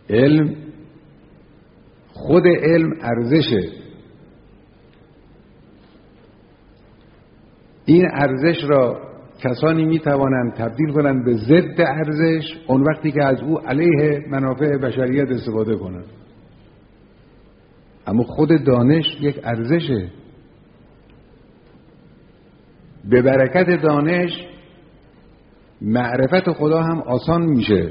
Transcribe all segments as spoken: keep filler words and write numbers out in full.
علم، خود علم ارزشه. این ارزش را کسانی می توانند تبدیل کنند به ضد ارزش اون وقتی که از او علیه منافع بشریت استفاده کنند. اما خود دانش یک ارزشه. به برکت دانش معرفت خدا هم آسان میشه.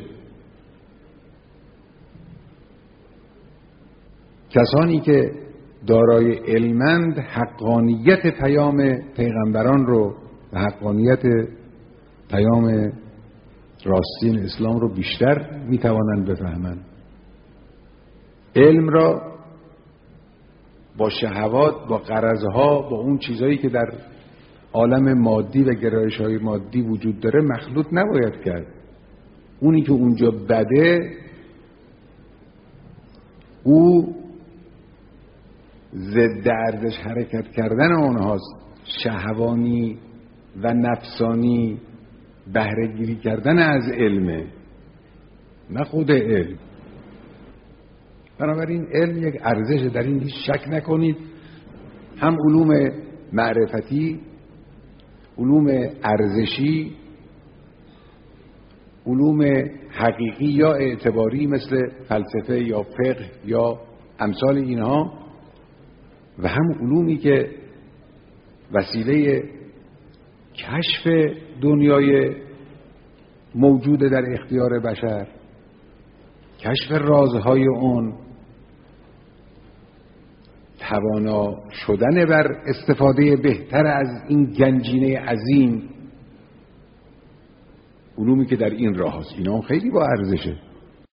کسانی که دارای علمند حقانیت پیام پیغمبران رو و حقانیت پیام راستین اسلام رو بیشتر میتوانند بفهمند. علم را با شهوات، با غرضها، با اون چیزایی که در عالم مادی و گرایش‌های مادی وجود داره مخلوط نباید کرد. اونی که اونجا بده او ضد ارزش حرکت کردن اونهاست، شهوانی و نفسانی بهره گیری کردن از علمه، نه خود علم. بنابراین علم یک ارزش، در این هیچ شک نکنید. هم علوم معرفتی، علوم ارزشی، علوم حقیقی یا اعتباری مثل فلسفه یا فقه یا امثال اینها، و هم علومی که وسیله کشف دنیای موجود در اختیار بشر، کشف رازهای اون، توانا شدن بر استفاده بهتر از این گنجینه عظیم، علومی که در این راه هست، اینا خیلی با ارزشه.